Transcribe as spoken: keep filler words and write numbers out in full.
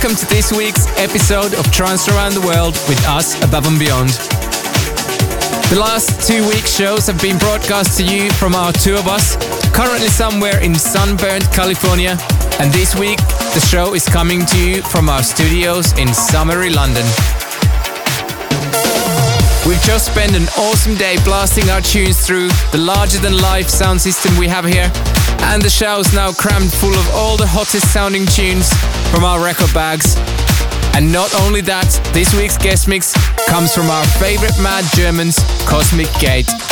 welcome to this week's episode of Trance Around the World with us, Above and Beyond. The last two weeks' shows have been broadcast to you from our tour bus, currently somewhere in sunburnt California, and this week the show is coming to you from our studios in summery London. We've just spent an awesome day blasting our tunes through the larger-than-life sound system we have here, and the show's now crammed full of all the hottest sounding tunes from our record bags. And not only that, this week's guest mix comes from our favorite mad Germans, Cosmic Gate.